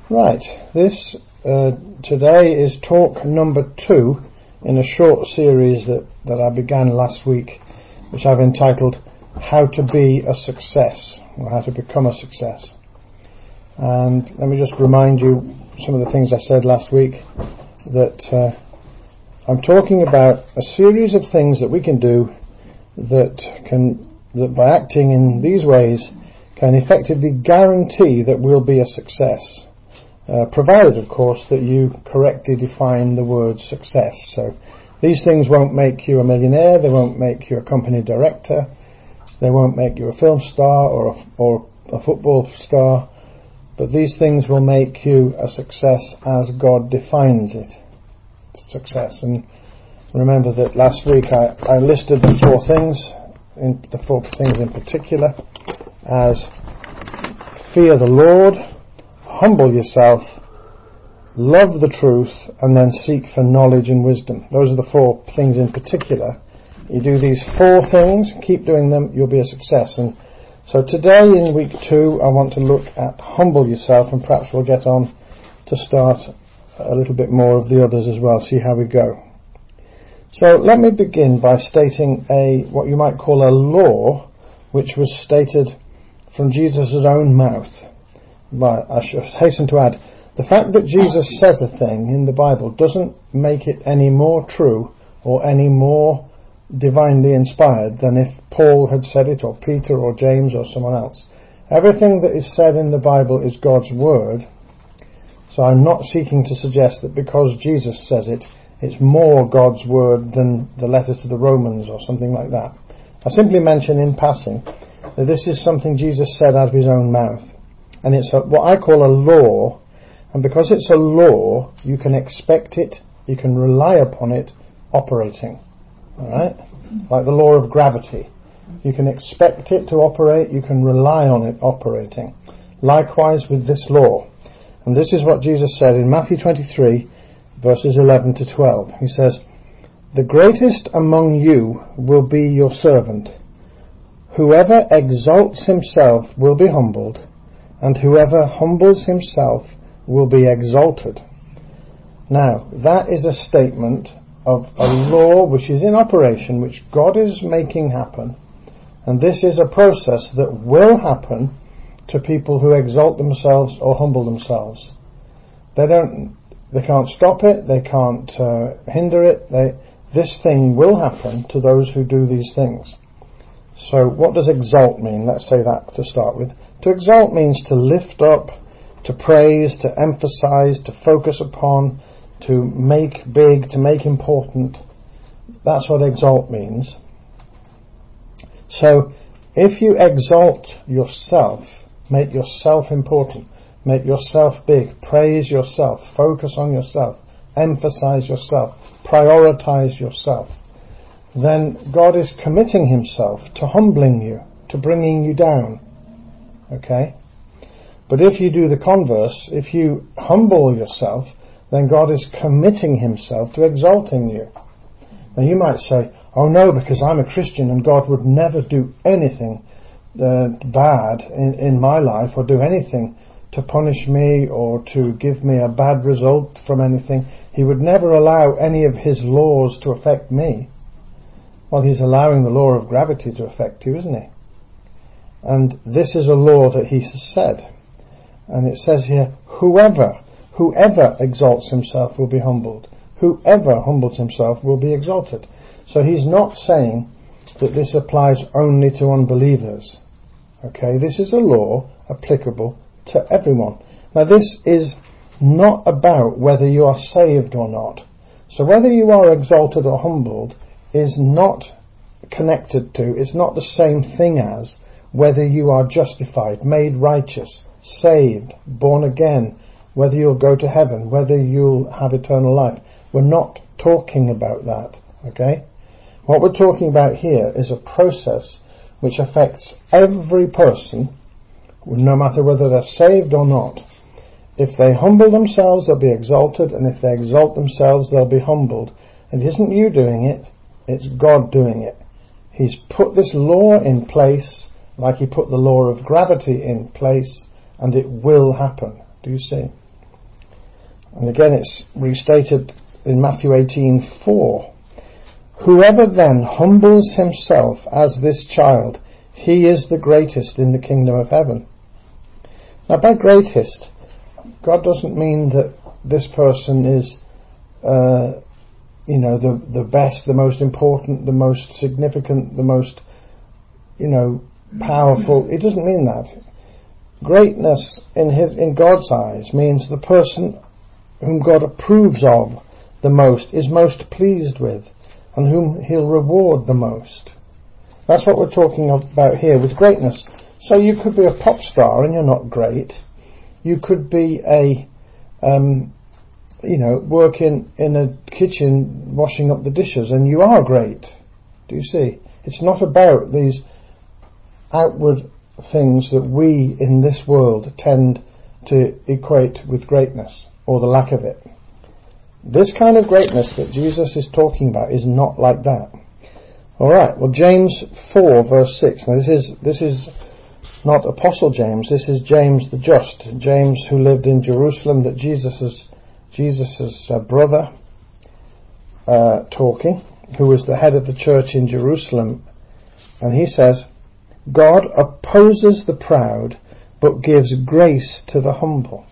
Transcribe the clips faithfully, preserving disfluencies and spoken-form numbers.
Right, this uh, today is talk number two in a short series that, that I began last week, which I've entitled How to Be a Success, or How to Become a Success. And let me just remind you some of the things I said last week, that uh, I'm talking about a series of things that we can do that can, that by acting in these ways, can effectively guarantee that we'll be a success. Uh, provided, of course, that you correctly define the word success. So these things won't make you a millionaire, they won't make you a company director, they won't make you a film star or a, or a football star, but these things will make you a success as God defines it. Success. And remember that last week I, I listed the four things, in, the four things in particular, as fear the Lord, humble yourself, love the truth, and then seek for knowledge and wisdom. Those are the four things in particular. You do these four things, keep doing them, you'll be a success. And so today in week two, I want to look at humble yourself, and perhaps we'll get on to start a little bit more of the others as well, see how we go. So let me begin by stating a, what you might call a law, which was stated from Jesus' own mouth. But I should hasten to add, the fact that Jesus says a thing in the Bible doesn't make it any more true or any more divinely inspired than if Paul had said it, or Peter or James or someone else. Everything that is said in the Bible is God's word, so I'm not seeking to suggest that because Jesus says it, it's more God's word than the letter to the Romans or something like that. I simply mention in passing that this is something Jesus said out of his own mouth. And it's a, what I call a law, and because it's a law, you can expect it, you can rely upon it operating. Alright? Like the law of gravity. You can expect it to operate, you can rely on it operating. Likewise with this law. And this is what Jesus said in Matthew twenty-three, verses eleven to twelve. He says, "The greatest among you will be your servant. Whoever exalts himself will be humbled, and whoever humbles himself will be exalted." Now, that is a statement of a law which is in operation, which God is making happen. And this is a process that will happen to people who exalt themselves or humble themselves. They don't, they can't stop it, they can't uh, hinder it. They, this thing will happen to those who do these things. So what does exalt mean? Let's say that to start with. To exalt means to lift up, to praise, to emphasize, to focus upon, to make big, to make important. That's what exalt means. So if you exalt yourself, make yourself important, make yourself big, praise yourself, focus on yourself, emphasize yourself, prioritize yourself, then God is committing himself to humbling you, to bringing you down. Okay? But if you do the converse, if you humble yourself, then God is committing himself to exalting you. Now you might say, oh no, because I'm a Christian and God would never do anything uh, bad in, in my life, or do anything to punish me or to give me a bad result from anything. He would never allow any of his laws to affect me. Well, he's allowing the law of gravity to affect you, isn't he? And this is a law that he has said. And it says here, whoever, whoever exalts himself will be humbled. Whoever humbles himself will be exalted. So he's not saying that this applies only to unbelievers. Okay, this is a law applicable to everyone. Now this is not about whether you are saved or not. So whether you are exalted or humbled is not connected to, it's not the same thing as whether you are justified, made righteous, saved, born again, whether you'll go to heaven, whether you'll have eternal life. We're not talking about that, okay? What we're talking about here is a process which affects every person, no matter whether they're saved or not. If they humble themselves, they'll be exalted, and if they exalt themselves, they'll be humbled. And it isn't you doing it, it's God doing it. He's put this law in place, like he put the law of gravity in place, and it will happen. Do you see? And again it's restated in Matthew eighteen four. Whoever then humbles himself as this child, he is the greatest in the kingdom of heaven. Now by greatest, God doesn't mean that this person is, uh, you know, the, the best, the most important, the most significant, the most, you know, powerful. It doesn't mean that. Greatness in his, in God's eyes means the person whom God approves of the most, is most pleased with, and whom he'll reward the most. That's what we're talking about here with greatness. So you could be a pop star and you're not great. You could be a, um, you know, working in a kitchen washing up the dishes and you are great. Do you see? It's not about these outward things that we in this world tend to equate with greatness, or the lack of it. This kind of greatness that Jesus is talking about is not like that. Alright, well James four verse six. Now this is, this is not Apostle James, this is James the Just. James who lived in Jerusalem, that Jesus' Jesus' uh, brother, uh, talking, who was the head of the church in Jerusalem. And he says, God opposes the proud, but gives grace to the humble.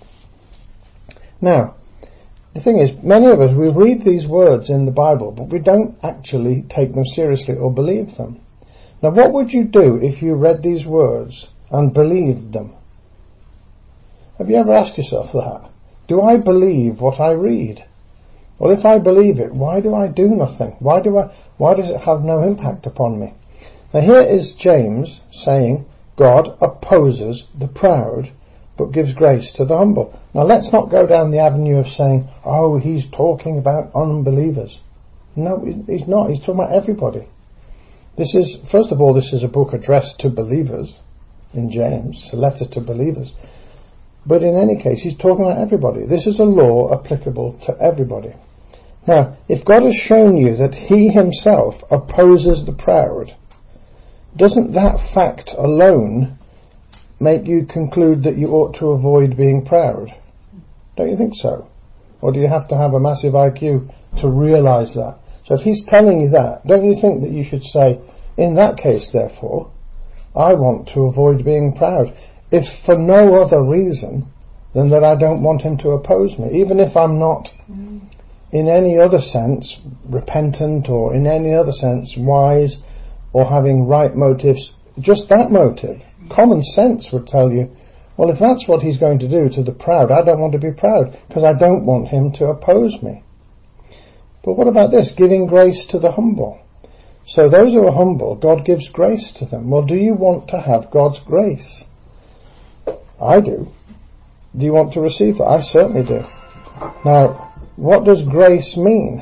Now, the thing is, many of us, we read these words in the Bible, but we don't actually take them seriously or believe them. Now, what would you do if you read these words and believed them? Have you ever asked yourself that? Do I believe what I read? Well, if I believe it, why do I do nothing? Why do I, why does it have no impact upon me? Now here is James saying, God opposes the proud, but gives grace to the humble. Now let's not go down the avenue of saying, oh, he's talking about unbelievers. No, he's not. He's talking about everybody. This is, first of all, this is a book addressed to believers in James. It's a letter to believers. But in any case, he's talking about everybody. This is a law applicable to everybody. Now, if God has shown you that he himself opposes the proud, doesn't that fact alone make you conclude that you ought to avoid being proud? Don't you think so? Or do you have to have a massive I Q to realise that? So if he's telling you that, don't you think that you should say, in that case, therefore, I want to avoid being proud, if for no other reason than that I don't want him to oppose me, even if I'm not in any other sense repentant, or in any other sense wise, or having right motives. Just that motive, common sense would tell you, well, if that's what he's going to do to the proud, I don't want to be proud, because I don't want him to oppose me. But what about this, giving grace to the humble? So those who are humble, God gives grace to them. Well, do you want to have God's grace? I do. Do you want to receive that? I certainly do. Now, what does grace mean?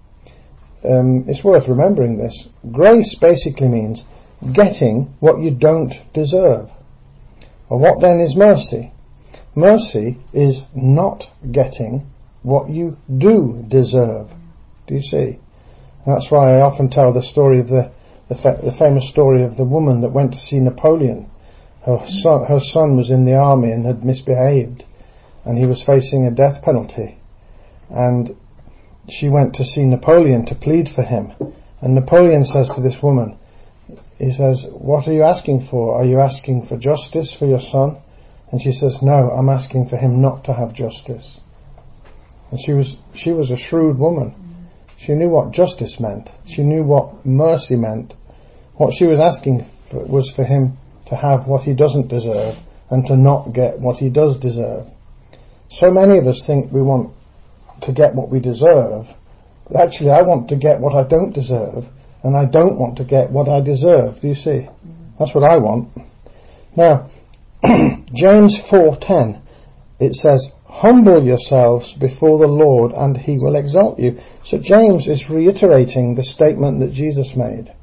Um, it's worth remembering this. Grace basically means getting what you don't deserve. Well, what then is mercy? Mercy is not getting what you do deserve. Do you see? And that's why I often tell the story of the the, fa- the famous story of the woman that went to see Napoleon. Her son, her son was in the army and had misbehaved, and he was facing a death penalty. And she went to see Napoleon to plead for him. And Napoleon says to this woman, he says, what are you asking for? Are you asking for justice for your son? And she says, no, I'm asking for him not to have justice. And she was, she was a shrewd woman. She knew what justice meant. She knew what mercy meant. What she was asking for was for him to have what he doesn't deserve and to not get what he does deserve. So many of us think we want to get what we deserve, but actually I want to get what I don't deserve, and I don't want to get what I deserve. Do you see? That's what I want. Now, James four ten, it says, humble yourselves before the Lord and he will exalt you. So James is reiterating the statement that Jesus made.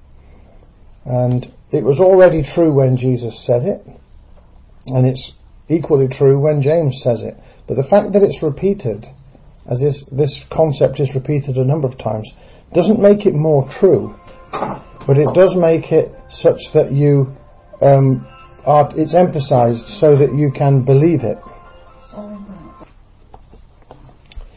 And it was already true when Jesus said it, and it's equally true when James says it. But the fact that it's repeated, as this, this concept is repeated a number of times, doesn't make it more true, but it does make it such that you um, are, it's emphasized so that you can believe it.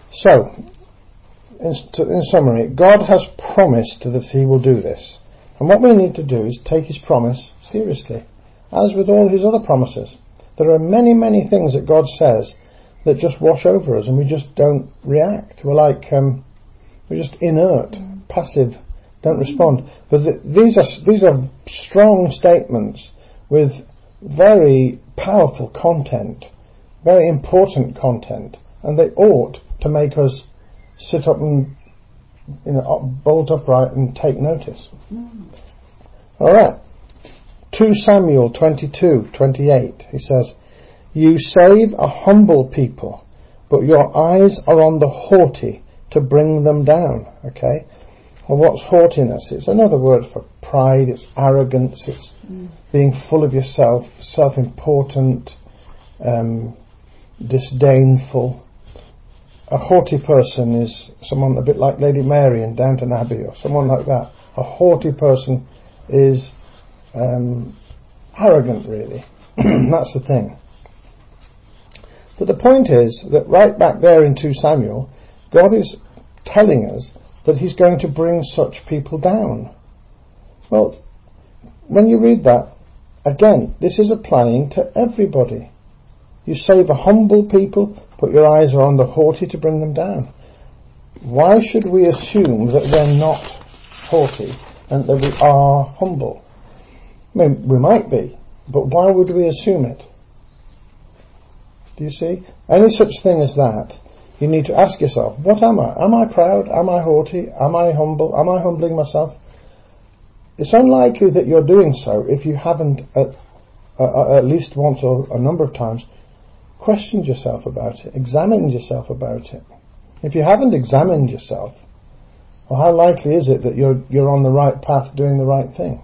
So, in, in summary, God has promised that he will do this. And what we need to do is take his promise seriously, as with all his other promises. There are many, many things that God says that just wash over us and we just don't react. We're like, um, we're just inert, mm. passive, don't respond. But th- these are, these are strong statements with very powerful content, very important content, and they ought to make us sit up and, you know, up, bolt upright and take notice. Mm. Alright. Second Samuel twenty-two twenty-eight, he says, "You save a humble people, but your eyes are on the haughty to bring them down." Okay? Well, what's haughtiness? It's another word for pride, it's arrogance, it's mm. being full of yourself, self-important, um, disdainful. A haughty person is someone a bit like Lady Mary in Downton Abbey or someone like that. A haughty person is um, arrogant, really. That's the thing. But the point is that right back there in Second Samuel, God is telling us that he's going to bring such people down. Well, when you read that, again, this is applying to everybody. You save a humble people, but your eyes are on the haughty to bring them down. Why should we assume that we're not haughty and that we are humble? I mean, we might be, but why would we assume it? Do you see? Any such thing as that, you need to ask yourself, what am I? Am I proud? Am I haughty? Am I humble? Am I humbling myself? It's unlikely that you're doing so if you haven't at, uh, at least once or a number of times questioned yourself about it, examined yourself about it. If you haven't examined yourself, well, how likely is it that you're you're on the right path doing the right thing?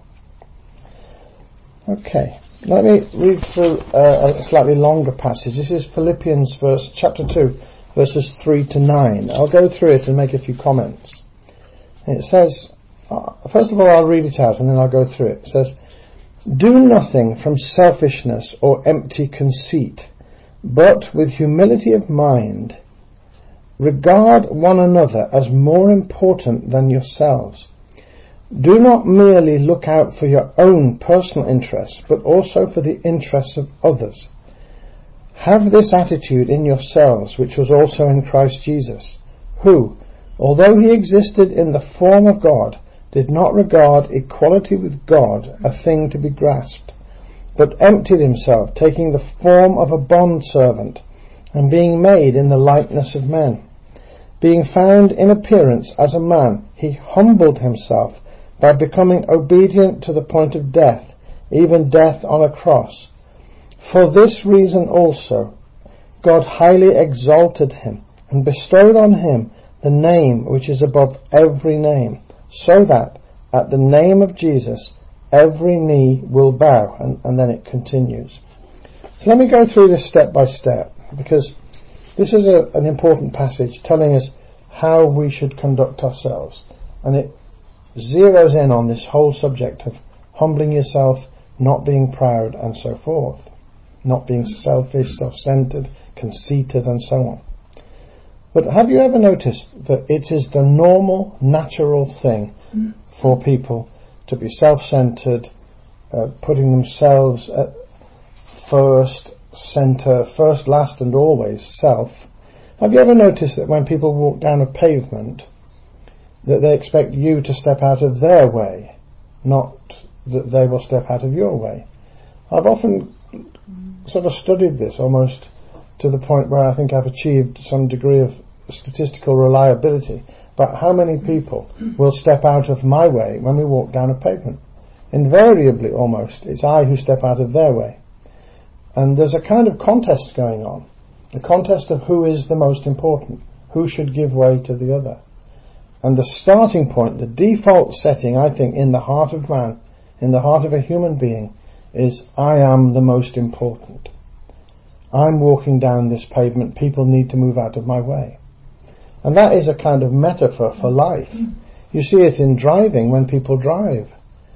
Okay, let me read through uh, a slightly longer passage. This is Philippians verse, chapter two, verses three to nine. I'll go through it and make a few comments. It says, uh, first of all, I'll read it out and then I'll go through it. It says, "Do nothing from selfishness or empty conceit, but with humility of mind, regard one another as more important than yourselves. Do not merely look out for your own personal interests, but also for the interests of others. Have this attitude in yourselves, which was also in Christ Jesus, who, although he existed in the form of God, did not regard equality with God a thing to be grasped, but emptied himself, taking the form of a bondservant, and being made in the likeness of men. Being found in appearance as a man, he humbled himself by becoming obedient to the point of death, even death on a cross. For this reason also, God highly exalted him and bestowed on him the name which is above every name, so that at the name of Jesus every knee will bow." And, and then it continues. So let me go through this step by step, because this is a, an important passage telling us how we should conduct ourselves. And it zeroes in on this whole subject of humbling yourself, not being proud, and so forth. Not being selfish, self-centered, conceited, and so on. But have you ever noticed that it is the normal, natural thing mm. for people to be self-centered, uh, putting themselves at first, center, first, last, and always self? Have you ever noticed that when people walk down a pavement, that they expect you to step out of their way, not that they will step out of your way? I've often sort of studied this almost to the point where I think I've achieved some degree of statistical reliability about how many people will step out of my way when we walk down a pavement. Invariably, almost, it's I who step out of their way. And there's a kind of contest going on, a contest of who is the most important, who should give way to the other. And the starting point, the default setting, I think, in the heart of man, in the heart of a human being, is I am the most important. I'm walking down this pavement, people need to move out of my way. And that is a kind of metaphor for life. You see it in driving when people drive.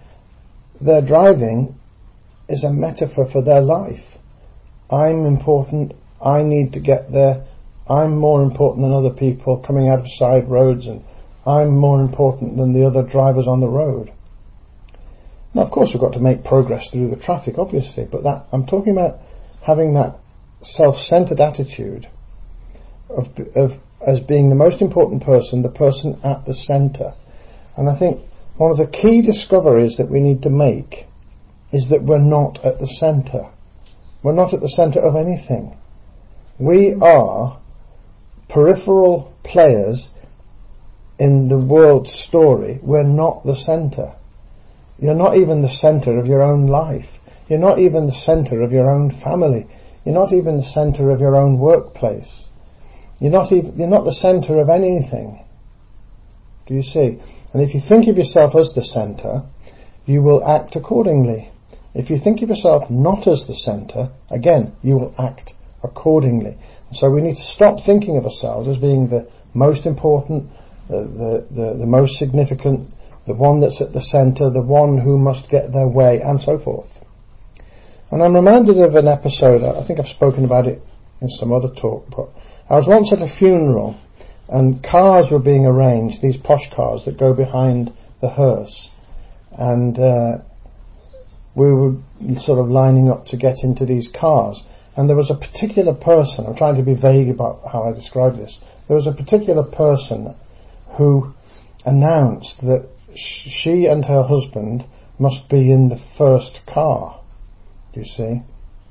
Their driving is a metaphor for their life. I'm important, I need to get there, I'm more important than other people coming out of side roads, and I'm more important than the other drivers on the road. Now, of course, we've got to make progress through the traffic, obviously, but that I'm talking about having that self-centered attitude of, of as being the most important person, the person at the center. And I think one of the key discoveries that we need to make is that we're not at the center. We're not at the center of anything. We are peripheral players in the world's story. We're not the center. You're not even the center of your own life. You're not even the center of your own family. You're not even the center of your own workplace. You're not even, you're not the center of anything. Do you see? And if you think of yourself as the center, you will act accordingly. If you think of yourself not as the center, again, you will act accordingly. So we need to stop thinking of ourselves as being the most important, the, the, the, the most significant, the one that's at the center, the one who must get their way, and so forth. And I'm reminded of an episode, I think I've spoken about it in some other talk, but I was once at a funeral and cars were being arranged, these posh cars that go behind the hearse, and uh, we were sort of lining up to get into these cars, and there was a particular person, I'm trying to be vague about how I describe this, there was a particular person who announced that sh- she and her husband must be in the first car, you see.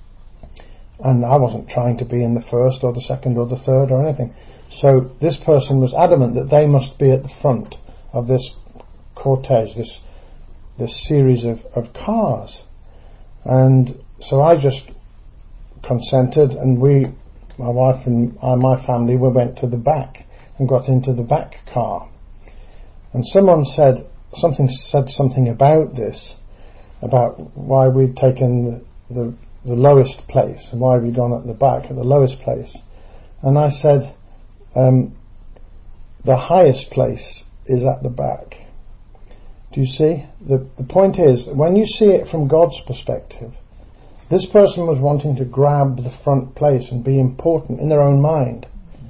And I wasn't trying to be in the first or the second or the third or anything. So this person was adamant that they must be at the front of this cortege, this this series of, of cars. And so I just consented, and we, my wife and I, my family, we went to the back and got into the back car. And someone said something said something about this, about why we'd taken the, the the lowest place and why we'd gone at the back at the lowest place. And I said, um, the highest place is at the back. Do you see? The, the point is, when you see it from God's perspective, this person was wanting to grab the front place and be important in their own mind.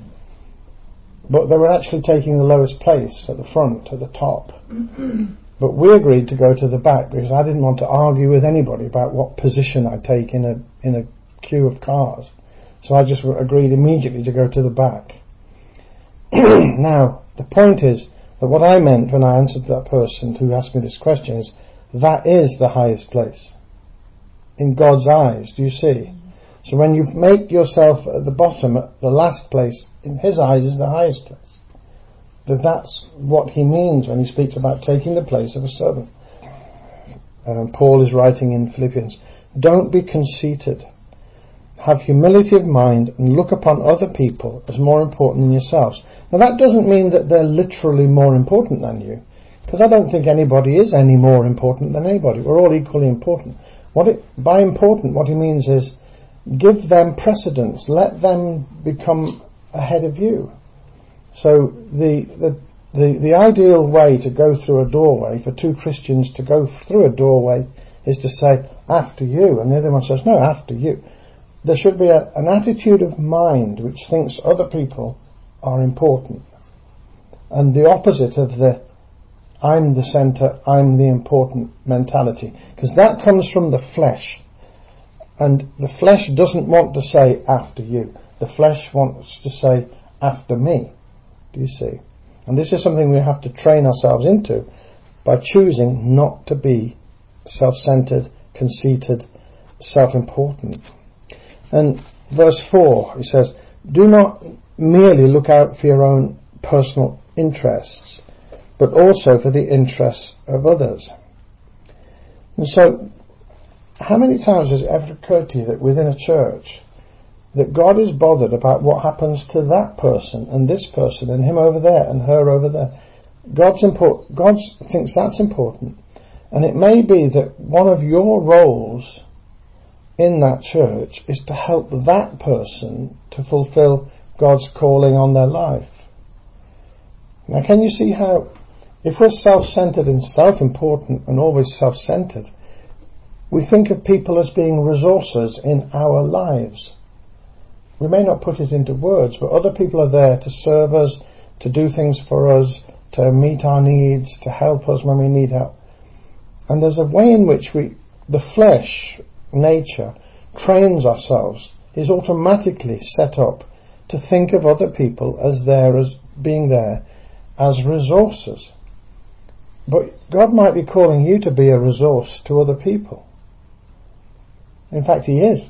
But they were actually taking the lowest place at the front, at the top. But we agreed to go to the back because I didn't want to argue with anybody about what position I take in a in a queue of cars. So I just agreed immediately to go to the back. Now, the point is that what I meant when I answered that person who asked me this question is, that is the highest place in God's eyes, do you see? So when you make yourself at the bottom, at the last place, in His eyes is the highest place. That that's what He means when He speaks about taking the place of a servant. Um, Paul is writing in Philippians, don't be conceited. Have humility of mind and look upon other people as more important than yourselves. Now that doesn't mean that they're literally more important than you, because I don't think anybody is any more important than anybody. We're all equally important. What it, by important, what he means is give them precedence. Let them become ahead of you. So the, the the the ideal way to go through a doorway, for two Christians to go through a doorway, is to say, after you, and the other one says, no, after you. There should be a, an attitude of mind which thinks other people are important. And the opposite of the I'm the center, I'm the important mentality. Because that comes from the flesh. And the flesh doesn't want to say after you. The flesh wants to say after me. Do you see? And this is something we have to train ourselves into by choosing not to be self-centered, conceited, self-important. And verse four, he says, do not merely look out for your own personal interests, but also for the interests of others. And so, how many times has it ever occurred to you that within a church, that God is bothered about what happens to that person and this person and him over there and her over there? God's import, God thinks that's important. And it may be that one of your roles in that church is to help that person to fulfill God's calling on their life. Now, can you see how, if we're self-centered and self-important and always self-centered, we think of people as being resources in our lives. we may not put it into words, but other people are there to serve us, to do things for us, to meet our needs, to help us when we need help. And there's a way in which we, the flesh nature trains ourselves, is automatically set up to think of other people as there, as being there as resources. But God might be calling you to be a resource to other people. In fact, He is.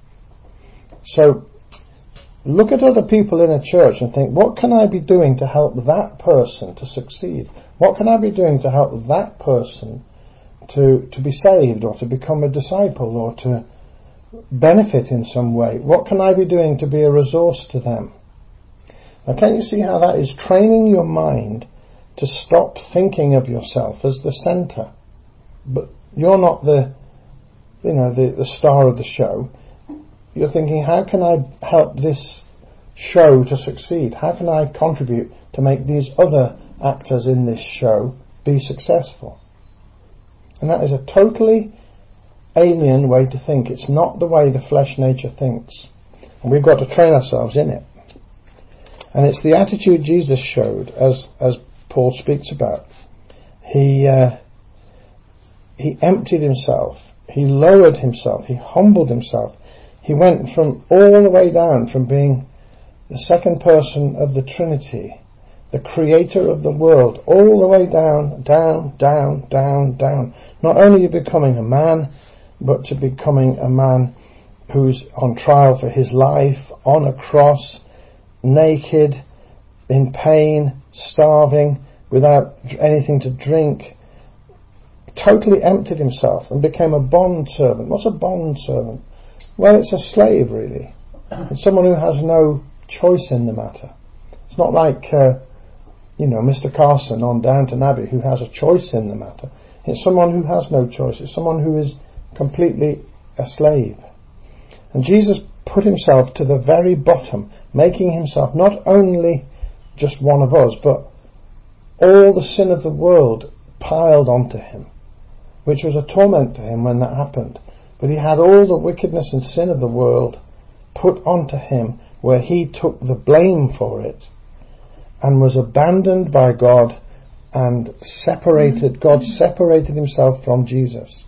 So look at other people in a church and think, what can I be doing to help that person to succeed? What can I be doing to help that person to, to be saved, or to become a disciple, or to benefit in some way? What can I be doing to be a resource to them? Now, can you see how that is training your mind to stop thinking of yourself as the center? But you're not the, you know, the, the star of the show. You're thinking, how can I help this show to succeed? How can I contribute to make these other actors in this show be successful? And that is a totally alien way to think. It's not the way the flesh nature thinks. And we've got to train ourselves in it. And it's the attitude Jesus showed, as as Paul speaks about. He uh, he emptied himself. He lowered himself. He humbled himself. He went from all the way down from being the second person of the Trinity, the creator of the world, all the way down, down, down, down, down. Not only becoming a man, but to becoming a man who's on trial for his life, on a cross, naked, in pain, starving, without anything to drink, totally emptied himself and became a bond servant. What's a bond servant? Well, it's a slave, really. It's someone who has no choice in the matter. It's not like, uh, you know, Mister Carson on Downton Abbey, who has a choice in the matter. It's someone who has no choice. It's someone who is completely a slave. And Jesus put himself to the very bottom, making himself not only just one of us, but all the sin of the world piled onto him, which was a torment to him when that happened. But he had all the wickedness and sin of the world put onto him, where he took the blame for it and was abandoned by God and separated. God separated himself from Jesus.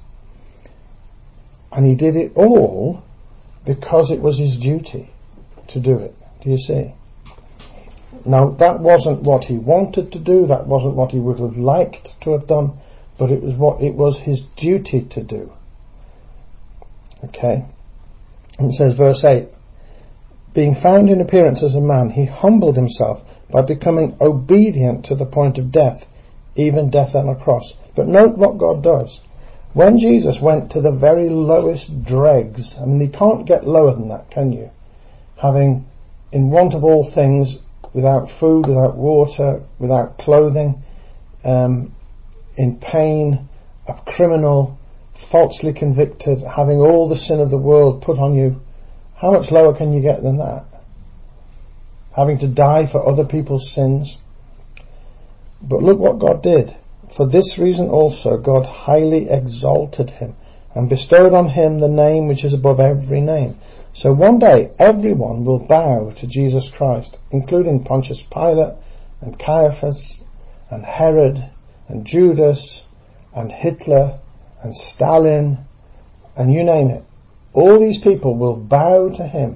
And he did it all because it was his duty to do it. Do you see? Now, that wasn't what he wanted to do. That wasn't what he would have liked to have done. But it was what it was his duty to do. Okay? And it says, verse eight, being found in appearance as a man, he humbled himself by becoming obedient to the point of death, even death on a cross. But note what God does. When Jesus went to the very lowest dregs, I mean, you can't get lower than that, can you? Having, in want of all things, without food, without water, without clothing, um, in pain, a criminal, falsely convicted, having all the sin of the world put on you, how much lower can you get than that? Having to die for other people's sins. But look what God did. For this reason also God highly exalted him and bestowed on him the name which is above every name. So one day everyone will bow to Jesus Christ, including Pontius Pilate and Caiaphas and Herod and Judas and Hitler and Stalin and you name it. All these people will bow to him.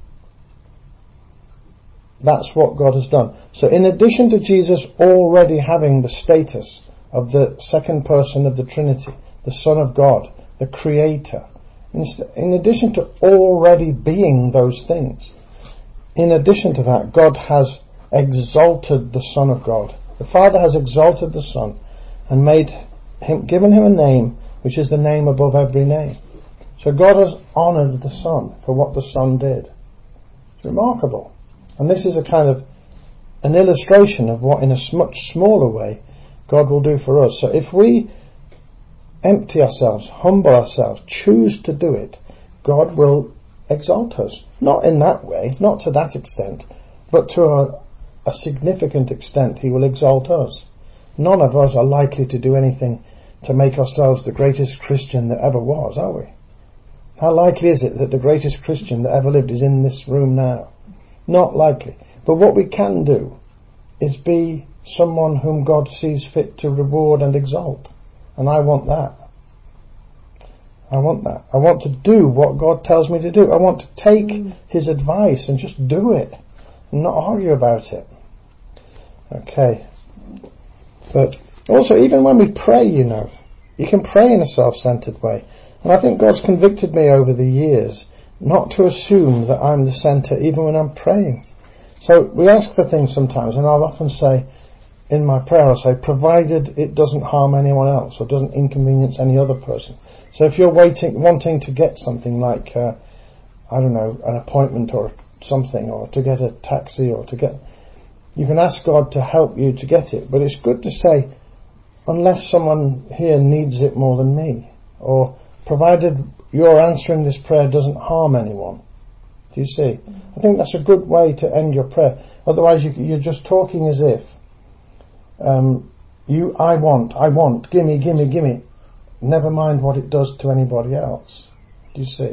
That's what God has done. So in addition to Jesus already having the status of the second person of the Trinity, the Son of God, the Creator, in addition to already being those things, in addition to that, God has exalted the Son of God. The Father has exalted the Son and made him, given him a name which is the name above every name. So God has honoured the Son for what the Son did. It's remarkable. And this is a kind of an illustration of what in a much smaller way God will do for us. So if we empty ourselves, humble ourselves, choose to do it, God will exalt us. Not in that way, not to that extent, but to a, a significant extent he will exalt us. None of us are likely to do anything to make ourselves the greatest Christian that ever was, are we? How likely is it that the greatest Christian that ever lived is in this room now? Not likely. But what we can do is be someone whom God sees fit to reward and exalt. And I want that. I want that. I want to do what God tells me to do. I want to take mm. his advice and just do it and not argue about it. Okay. But also, even when we pray, you know, you can pray in a self-centered way. And I think God's convicted me over the years not to assume that I'm the center even when I'm praying. So we ask for things sometimes, and I'll often say, in my prayer, I'll say, provided it doesn't harm anyone else or doesn't inconvenience any other person. So if you're waiting, wanting to get something like, uh, I don't know, an appointment or something, or to get a taxi or to get, you can ask God to help you to get it. But it's good to say, unless someone here needs it more than me, or provided your answering this prayer doesn't harm anyone. Do you see? I think that's a good way to end your prayer. Otherwise you, you're just talking as if, um, you, I want, I want, gimme, gimme, gimme. Never mind what it does to anybody else. Do you see?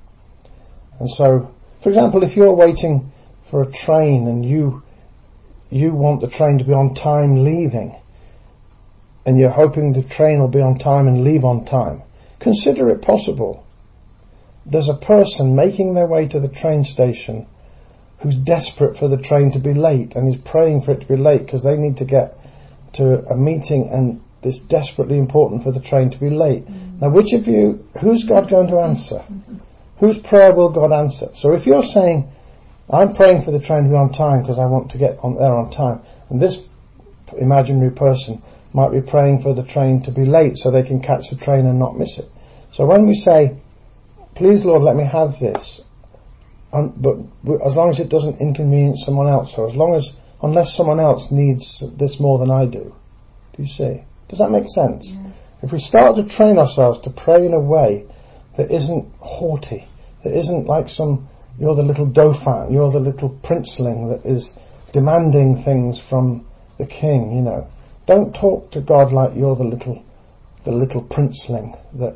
And so, for example, if you're waiting for a train and you, you want the train to be on time leaving, and you're hoping the train will be on time and leave on time, consider it possible there's a person making their way to the train station who's desperate for the train to be late and is praying for it to be late because they need to get to a meeting and it's desperately important for the train to be late. Mm. Now, which of you, who's God going to answer? Mm-hmm. Whose prayer will God answer? So if you're saying, I'm praying for the train to be on time because I want to get on there on time, and this imaginary person might be praying for the train to be late so they can catch the train and not miss it. So when we say, please Lord, let me have this, um, but as long as it doesn't inconvenience someone else, or as long as, unless someone else needs this more than I do. Do you see? Does that make sense? Yeah. If we start to train ourselves to pray in a way that isn't haughty, that isn't like some, you're the little dauphin, you're the little princeling that is demanding things from the king, you know. Don't talk to God like you're the little, the little princeling that,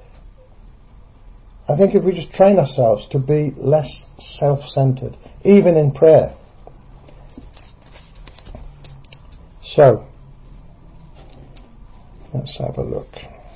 I think if we just train ourselves to be less self-centered, even in prayer. So, let's have a look.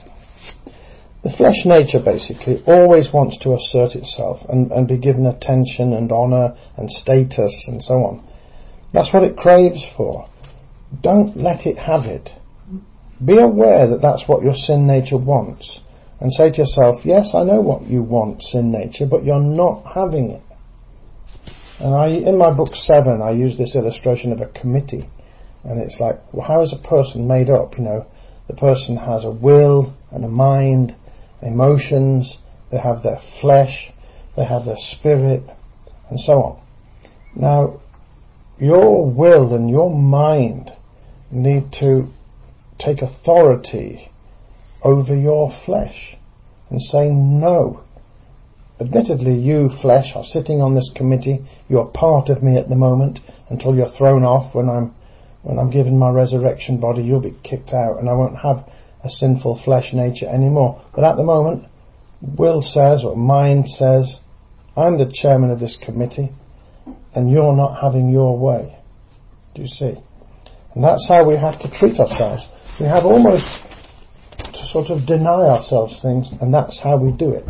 The flesh nature basically always wants to assert itself and, and be given attention and honour and status and so on. That's what it craves for. Don't let it have it. Be aware that that's what your sin nature wants. And say to yourself, yes, I know what you want, sin nature, but you're not having it. And I, in my book seven, I use this illustration of a committee. And it's like, well, how is a person made up? You know, the person has a will and a mind, emotions, they have their flesh, they have their spirit, and so on. Now, your will and your mind need to take authority over your flesh and say no. Admittedly, you, flesh, are sitting on this committee. You're part of me at the moment until you're thrown off. When I'm when I'm given my resurrection body, you'll be kicked out and I won't have a sinful flesh nature anymore. But at the moment, will says, or mind says, I'm the chairman of this committee and you're not having your way. Do you see? And that's how we have to treat ourselves. We have almost to sort of deny ourselves things, and that's how we do it.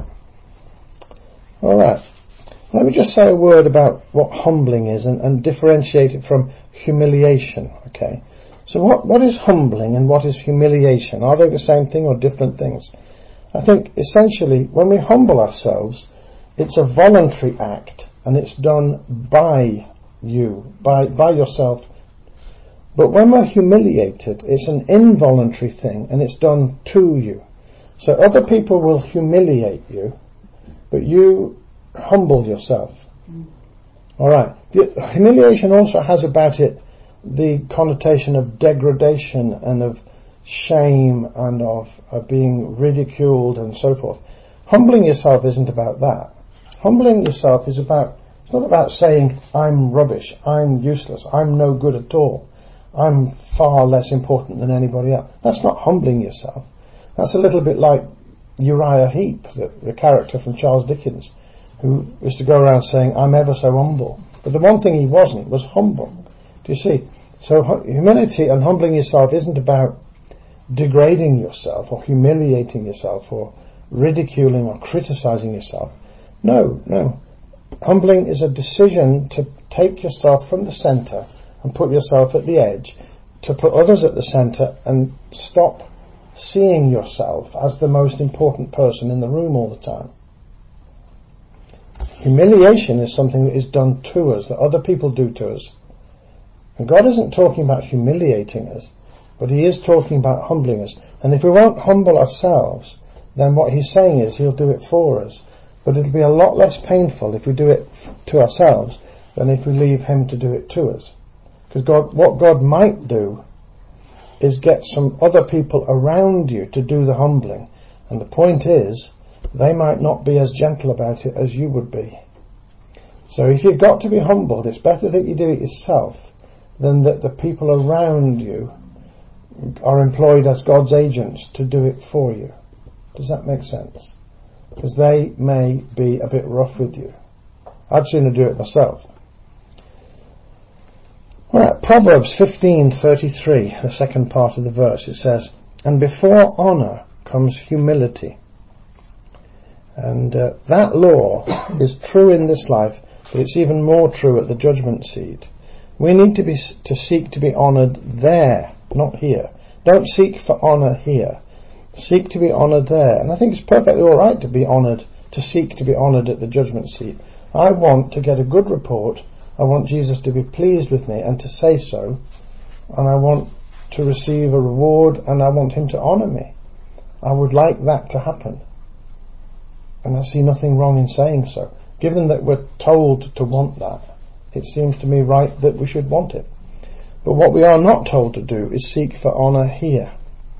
Alright, let me just say a word about what humbling is and, and differentiate it from humiliation, okay? So what, what is humbling and what is humiliation? Are they the same thing or different things? I think essentially when we humble ourselves, it's a voluntary act and it's done by you, by, by yourself. But when we're humiliated, it's an involuntary thing and it's done to you. So other people will humiliate you, but you humble yourself. Mm. Alright. Humiliation also has about it the connotation of degradation and of shame and of, of being ridiculed and so forth. Humbling yourself isn't about that. Humbling yourself is about, it's not about saying, I'm rubbish, I'm useless, I'm no good at all, I'm far less important than anybody else. That's not humbling yourself. That's a little bit like Uriah Heep, the, the character from Charles Dickens, who used to go around saying, I'm ever so humble. But the one thing he wasn't was humble. Do you see? So humility and humbling yourself isn't about degrading yourself or humiliating yourself or ridiculing or criticizing yourself. No, no. Humbling is a decision to take yourself from the center and put yourself at the edge, to put others at the center and stop seeing yourself as the most important person in the room all the time. Humiliation is something that is done to us, that other people do to us. And God isn't talking about humiliating us, but he is talking about humbling us. And if we won't humble ourselves, then what he's saying is he'll do it for us. But it'll be a lot less painful if we do it to ourselves than if we leave him to do it to us. Because God, what God might do is get some other people around you to do the humbling. And the point is, they might not be as gentle about it as you would be. So if you've got to be humbled, it's better that you do it yourself than that the people around you are employed as God's agents to do it for you. Does that make sense? Because they may be a bit rough with you. I'd sooner do it myself. Alright, Proverbs fifteen thirty-three, the second part of the verse, it says, and before honour comes humility. And uh, that law is true in this life, but it's even more true at the judgment seat. We need to be to seek to be honoured there, not here. Don't seek for honour here. Seek to be honoured there. And I think it's perfectly alright to be honoured, to seek to be honoured at the judgment seat. I want to get a good report. I want Jesus to be pleased with me and to say so. And I want to receive a reward and I want him to honour me. I would like that to happen. And I see nothing wrong in saying so. Given that we're told to want that, it seems to me right that we should want it. But what we are not told to do is seek for honour here.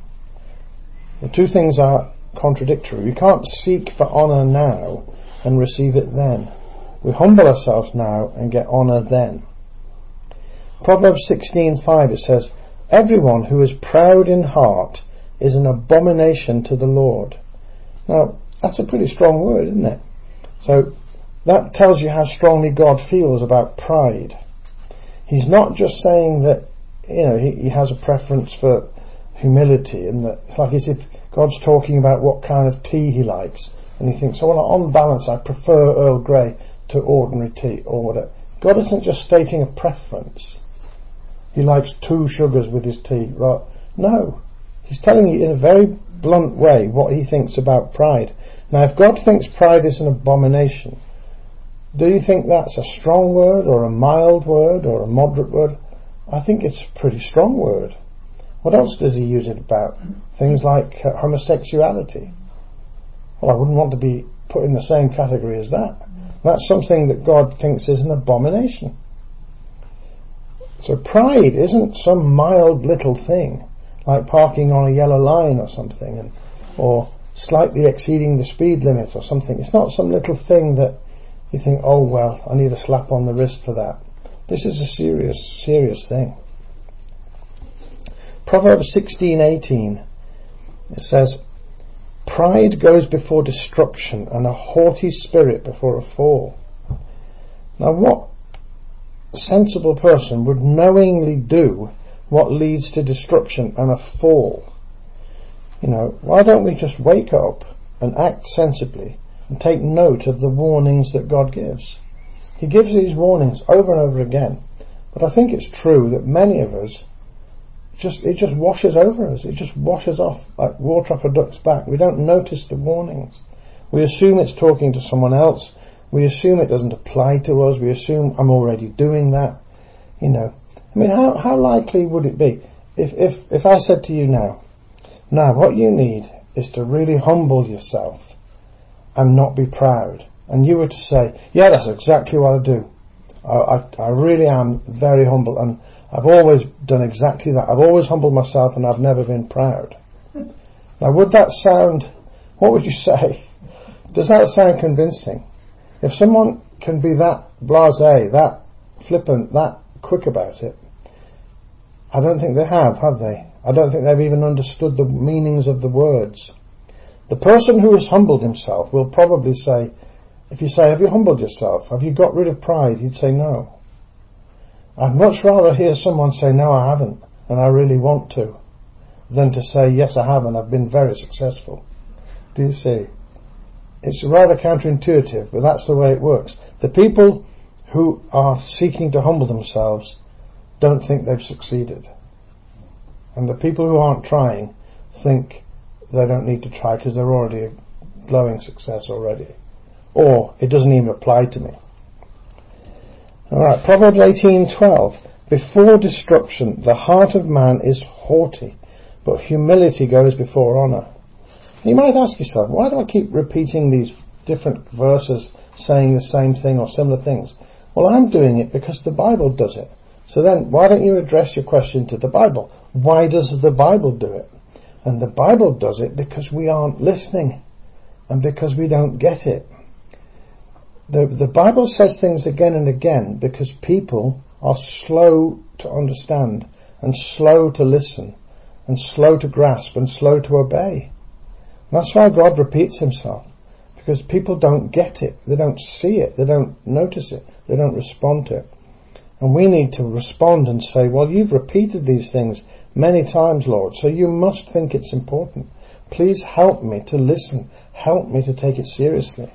The two things are contradictory. We can't seek for honour now and receive it then. We humble ourselves now and get honour then. Proverbs sixteen five, it says, everyone who is proud in heart is an abomination to the Lord. Now, that's a pretty strong word, isn't it? So that tells you how strongly God feels about pride. He's not just saying that, you know, he, he has a preference for humility, and that it's like as if God's talking about what kind of tea he likes, and he thinks, oh, well, on balance I prefer Earl Grey to ordinary tea or whatever. God isn't just stating a preference. He likes two sugars with his tea. Right? No. He's telling you in a very blunt way what he thinks about pride. Now, if God thinks pride is an abomination, do you think that's a strong word or a mild word or a moderate word? I think it's a pretty strong word. What else does he use it about? Things like uh, homosexuality. Well, I wouldn't want to be put in the same category as that. That's something that God thinks is an abomination. So pride isn't some mild little thing, like parking on a yellow line or something, and, or slightly exceeding the speed limit or something. It's not some little thing that you think, oh well, I need a slap on the wrist for that. This is a serious, serious thing. Proverbs sixteen eighteen, it says, pride goes before destruction and a haughty spirit before a fall. Now, what sensible person would knowingly do what leads to destruction and a fall? You know, why don't we just wake up and act sensibly and take note of the warnings that God gives? He gives these warnings over and over again. But I think it's true that many of us, just it just washes over us. It just washes off like water off a duck's back. We don't notice the warnings. We assume it's talking to someone else. We assume it doesn't apply to us. We assume I'm already doing that. You know, I mean, how, how likely would it be if, if, if I said to you now, now what you need is to really humble yourself and not be proud. And you were to say, yeah, that's exactly what I do. I, I, I really am very humble, and I've always done exactly that. I've always humbled myself and I've never been proud. Now, would that sound, what would you say? Does that sound convincing? If someone can be that blasé, that flippant, that quick about it, I don't think they have, have they? I don't think they've even understood the meanings of the words. The person who has humbled himself will probably say, if you say, have you humbled yourself? Have you got rid of pride? He'd say no. I'd much rather hear someone say, no, I haven't, and I really want to, than to say, yes, I have, and I've been very successful. Do you see? It's rather counterintuitive, but that's the way it works. The people who are seeking to humble themselves don't think they've succeeded. And the people who aren't trying think they don't need to try because they're already a glowing success already. Or it doesn't even apply to me. Alright, Proverbs eighteen twelve. Before destruction, the heart of man is haughty, but humility goes before honour. You might ask yourself, why do I keep repeating these different verses saying the same thing or similar things? Well, I'm doing it because the Bible does it. So then, why don't you address your question to the Bible? Why does the Bible do it? And the Bible does it because we aren't listening and because we don't get it. The, the Bible says things again and again because people are slow to understand and slow to listen and slow to grasp and slow to obey. That's why God repeats himself, because people don't get it, they don't see it, they don't notice it, they don't respond to it. And we need to respond and say, well, you've repeated these things many times, Lord, so you must think it's important. Please help me to listen, help me to take it seriously.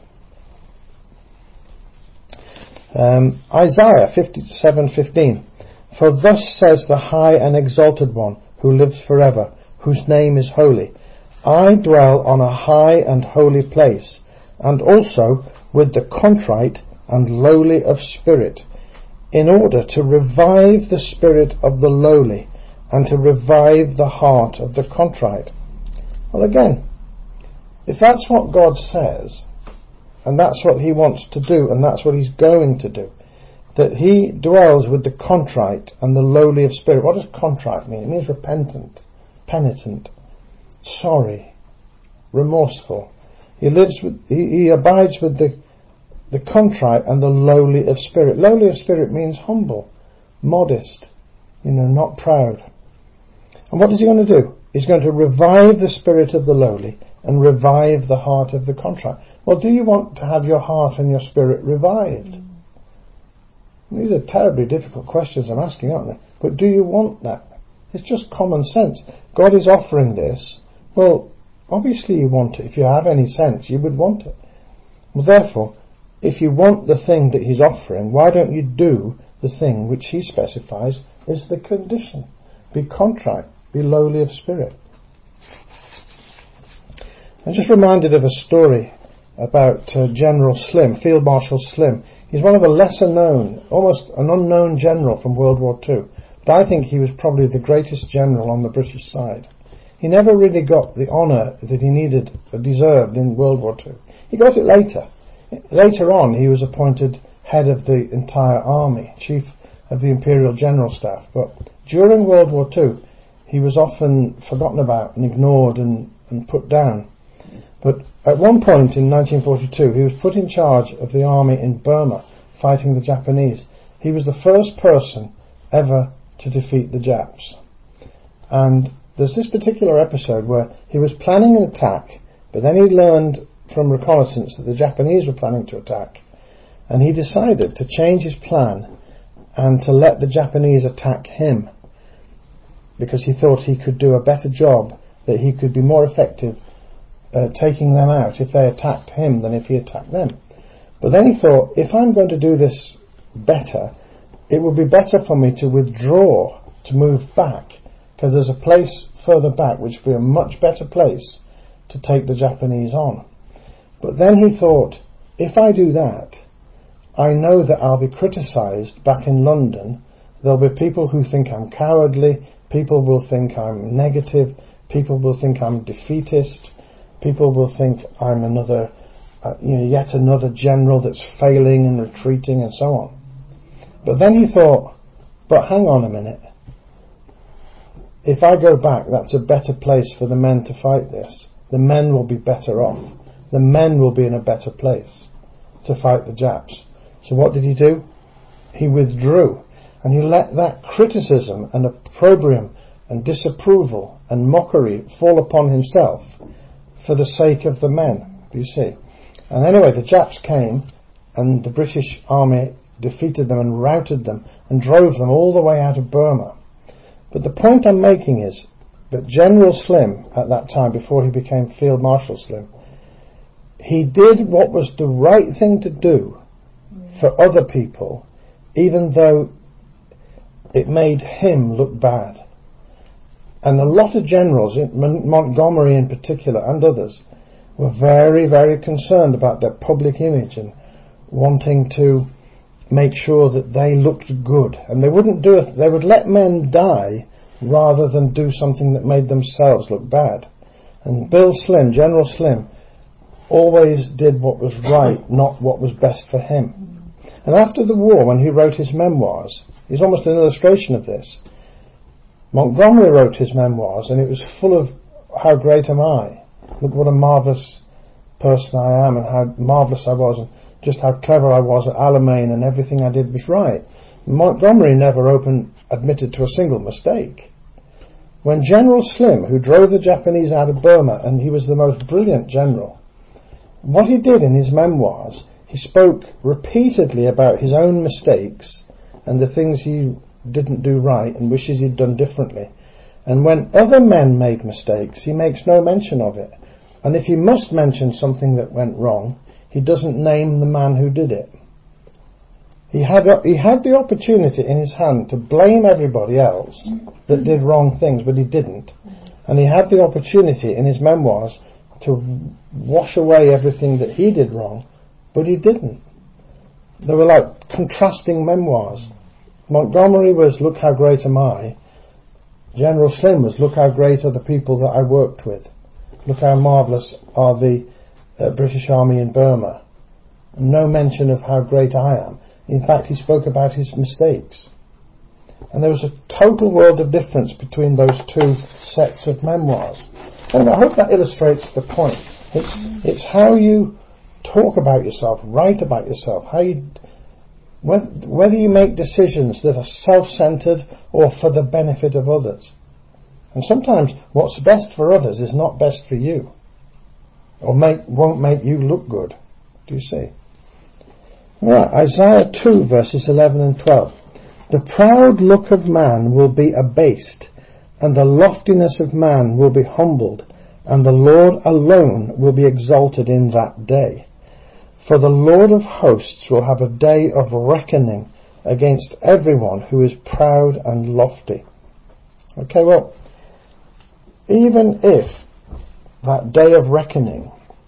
Um, Isaiah fifty-seven fifteen. For thus says the high and exalted one who lives forever, whose name is holy. I dwell on a high and holy place, and also with the contrite and lowly of spirit, in order to revive the spirit of the lowly, and to revive the heart of the contrite. Well, again, if that's what God says, and that's what he wants to do, and that's what he's going to do, that he dwells with the contrite and the lowly of spirit. What does contrite mean? It means repentant, penitent, sorry, remorseful. He lives with, he, he abides with the, the contrite and the lowly of spirit. Lowly of spirit means humble, modest, you know, not proud. And what is he going to do? He's going to revive the spirit of the lowly and revive the heart of the contrite. Well, do you want to have your heart and your spirit revived? These are terribly difficult questions I'm asking, aren't they? But do you want that? It's just common sense. God is offering this. Well, obviously you want it. If you have any sense, you would want it. Well, therefore, if you want the thing that he's offering, why don't you do the thing which he specifies is the condition? Be contrite, be lowly of spirit. I'm just reminded of a story about uh, General Slim, Field Marshal Slim. He's one of the lesser known, almost an unknown general from World War Two. But I think he was probably the greatest general on the British side. He never really got the honour that he needed or deserved in World War Two. He got it later. Later on, he was appointed head of the entire army, chief of the Imperial General Staff. But during World War Two, he was often forgotten about and ignored and, and put down. But at one point in nineteen forty-two, he was put in charge of the army in Burma, fighting the Japanese. He was the first person ever to defeat the Japs. And there's this particular episode where he was planning an attack, but then he learned from reconnaissance that the Japanese were planning to attack. And he decided to change his plan and to let the Japanese attack him, because he thought he could do a better job, that he could be more effective Uh, taking them out if they attacked him than if he attacked them. But then he thought, if I'm going to do this better, it would be better for me to withdraw, to move back, because there's a place further back which would be a much better place to take the Japanese on. But then he thought, if I do that, I know that I'll be criticised back in London. There'll be people who think I'm cowardly, people will think I'm negative, people will think I'm defeatist, people will think I'm another, uh, you know, yet another general that's failing and retreating and so on. But then he thought, but hang on a minute. If I go back, that's a better place for the men to fight this. The men will be better off. The men will be in a better place to fight the Japs. So what did he do? He withdrew, and he let that criticism and opprobrium and disapproval and mockery fall upon himself for the sake of the men, do you see? And anyway, the Japs came and the British army defeated them and routed them and drove them all the way out of Burma. But the point I'm making is that General Slim, at that time, before he became Field Marshal Slim, he did what was the right thing to do for other people, even though it made him look bad. And a lot of generals, Montgomery in particular and others, were very, very concerned about their public image and wanting to make sure that they looked good. And they wouldn't do it, they would let men die rather than do something that made themselves look bad. And Bill Slim, General Slim, always did what was right, not what was best for him. And after the war, when he wrote his memoirs, he's almost an illustration of this. Montgomery wrote his memoirs, and it was full of how great am I? Look what a marvellous person I am, and how marvellous I was, and just how clever I was at Alamein, and everything I did was right. Montgomery never open admitted to a single mistake. When General Slim, who drove the Japanese out of Burma, and he was the most brilliant general, what he did in his memoirs, he spoke repeatedly about his own mistakes and the things he didn't do right and wishes he'd done differently. And when other men made mistakes, he makes no mention of it. And if he must mention something that went wrong, he doesn't name the man who did it. He had he had the opportunity in his hand to blame everybody else that did wrong things, but he didn't. And he had the opportunity in his memoirs to wash away everything that he did wrong, but he didn't. They were like contrasting memoirs. Montgomery was, look how great am I. General Slim was, look how great are the people that I worked with. Look how marvellous are the uh, British Army in Burma. And no mention of how great I am. In fact, he spoke about his mistakes. And there was a total world of difference between those two sets of memoirs. And I hope that illustrates the point. It's, it's how you talk about yourself, write about yourself, how you, whether, whether you make decisions that are self-centered or for the benefit of others. And sometimes what's best for others is not best for you, or make, won't make you look good. Do you see? Right, Isaiah two verses eleven and twelve. The proud look of man will be abased, and the loftiness of man will be humbled, and the Lord alone will be exalted in that day. For the Lord of hosts will have a day of reckoning against everyone who is proud and lofty. Okay, well, even if that day of reckoning,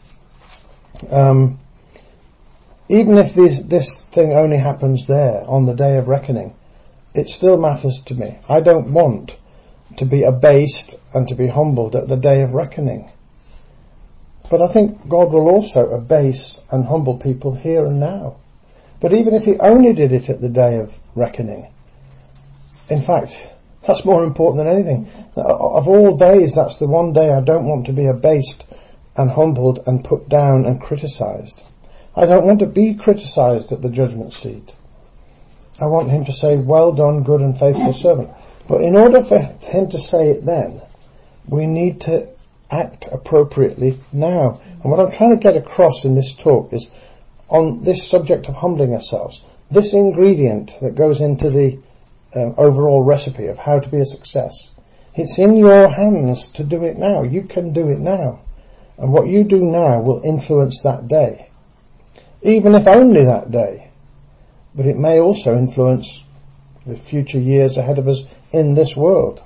um, even if this, this thing only happens there on the day of reckoning, it still matters to me. I don't want to be abased and to be humbled at the day of reckoning. But I think God will also abase and humble people here and now. But even if he only did it at the day of reckoning, in fact, that's more important than anything. Of all days, that's the one day I don't want to be abased and humbled and put down and criticised. I don't want to be criticised at the judgment seat. I want him to say, well done, good and faithful servant. But in order for him to say it then, we need to act appropriately now. And what I'm trying to get across in this talk is, on this subject of humbling ourselves, this ingredient that goes into the um, overall recipe of how to be a success, it's in your hands to do it now. You can do it now. And what you do now will influence that day. Even if only that day. But it may also influence the future years ahead of us in this world.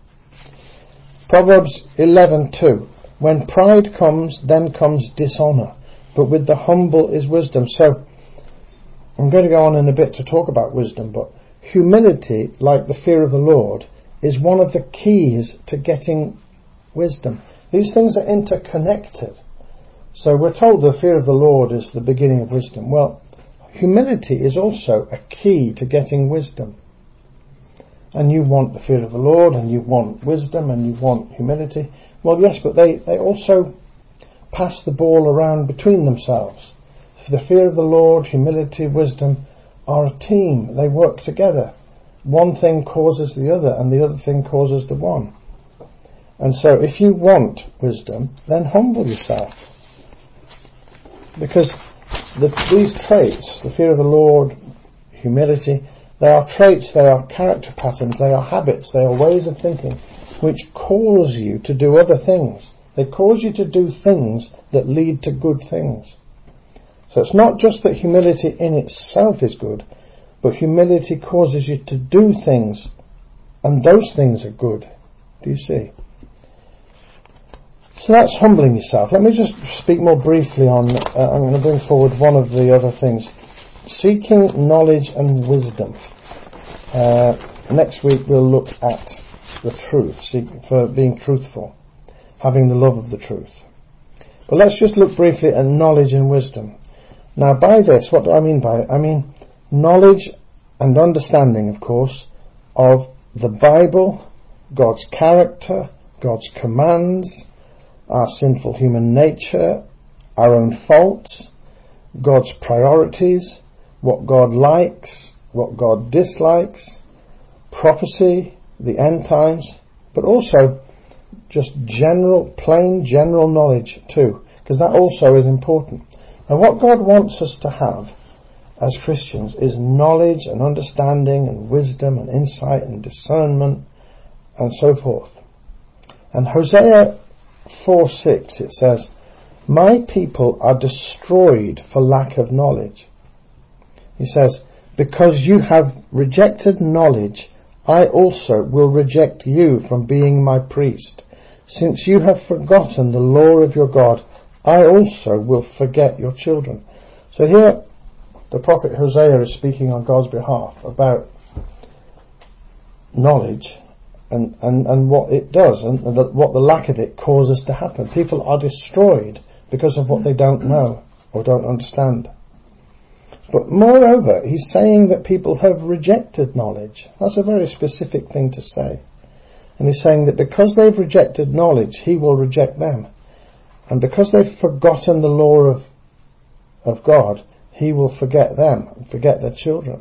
Proverbs eleven two. When pride comes, then comes dishonour, but with the humble is wisdom. So, I'm going to go on in a bit to talk about wisdom, but humility, like the fear of the Lord, is one of the keys to getting wisdom. These things are interconnected. So we're told the fear of the Lord is the beginning of wisdom. Well, humility is also a key to getting wisdom. And you want the fear of the Lord, and you want wisdom, and you want humility. Well, yes, but they, they also pass the ball around between themselves. The fear of the Lord, humility, wisdom are a team. They work together. One thing causes the other, and the other thing causes the one. And so if you want wisdom, then humble yourself. Because the, these traits, the fear of the Lord, humility, they are traits, they are character patterns, they are habits, they are ways of thinking which cause you to do other things. They cause you to do things that lead to good things. So it's not just that humility in itself is good, but humility causes you to do things, and those things are good. Do you see? So that's humbling yourself. Let me just speak more briefly on, uh, I'm going to bring forward one of the other things. Seeking knowledge and wisdom. Uh, next week we'll look at the truth, seek, for being truthful, having the love of the truth. But let's just look briefly at knowledge and wisdom. Now by this, what do I mean by it? I mean knowledge and understanding, of course, of the Bible, God's character, God's commands, our sinful human nature, our own faults, God's priorities, what God likes, what God dislikes, prophecy, the end times, but also just general, plain general knowledge too, because that also is important. And what God wants us to have as Christians is knowledge and understanding and wisdom and insight and discernment and so forth. And Hosea four six, it says, "My people are destroyed for lack of knowledge." He says, "Because you have rejected knowledge, I also will reject you from being my priest. Since you have forgotten the law of your God, I also will forget your children." So here the prophet Hosea is speaking on God's behalf about knowledge and, and, and what it does and, and the, what the lack of it causes to happen. People are destroyed because of what they don't know or don't understand. But moreover, he's saying that people have rejected knowledge. That's a very specific thing to say. And he's saying that because they've rejected knowledge, he will reject them. And because they've forgotten the law of, of God, he will forget them and forget their children.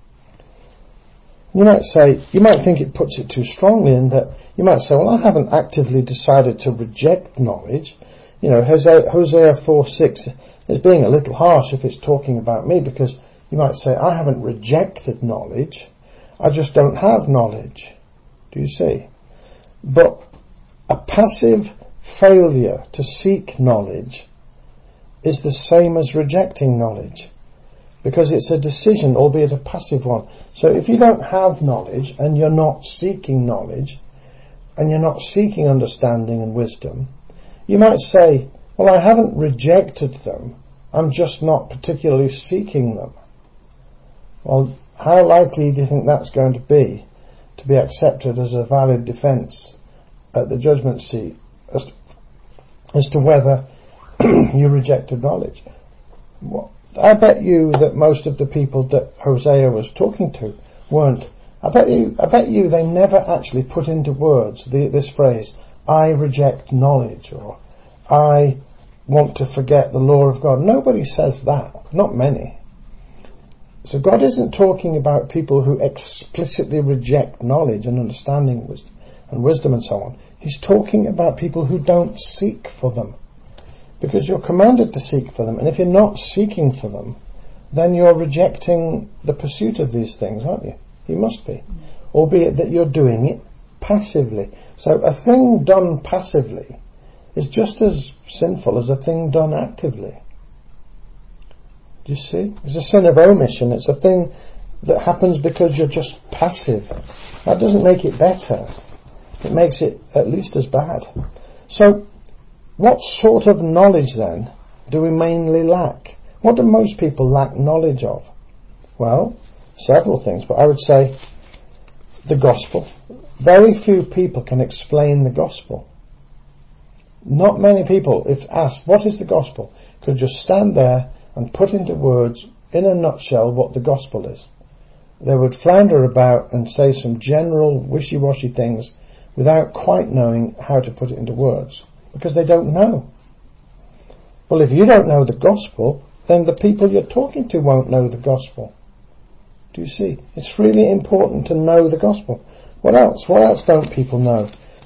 You might say, you might think it puts it too strongly in that you might say, well, I haven't actively decided to reject knowledge. You know, Hosea, Hosea four six is being a little harsh if it's talking about me, because you might say, I haven't rejected knowledge. I just don't have knowledge. Do you see? But a passive failure to seek knowledge is the same as rejecting knowledge, because it's a decision, albeit a passive one. So if you don't have knowledge and you're not seeking knowledge and you're not seeking understanding and wisdom, you might say, well, I haven't rejected them, I'm just not particularly seeking them. Well, how likely do you think that's going to be to be accepted as a valid defence at the judgment seat as, as to whether you rejected knowledge? Well, I bet you that most of the people that Hosea was talking to weren't. I bet you, I bet you they never actually put into words the, this phrase, I reject knowledge, or I want to forget the law of God. Nobody says that. Not many. So God isn't talking about people who explicitly reject knowledge and understanding wisdom and wisdom and so on. He's talking about people who don't seek for them. Because you're commanded to seek for them. And if you're not seeking for them, then you're rejecting the pursuit of these things, aren't you? You must be. Albeit that you're doing it passively. So a thing done passively is just as sinful as a thing done actively. Do you see? It's a sin of omission. It's a thing that happens because you're just passive. That doesn't make it better. It makes it at least as bad. So, what sort of knowledge then do we mainly lack? What do most people lack knowledge of? Well, several things, but I would say the gospel. Very few people can explain the gospel. Not many people, if asked, what is the gospel, could just stand there and put into words, in a nutshell, what the gospel is. They would flounder about and say some general wishy-washy things without quite knowing how to put it into words, because they don't know. Well, if you don't know the gospel, then the people you're talking to won't know the gospel. Do you see? It's really important to know the gospel. What else? What else don't people know?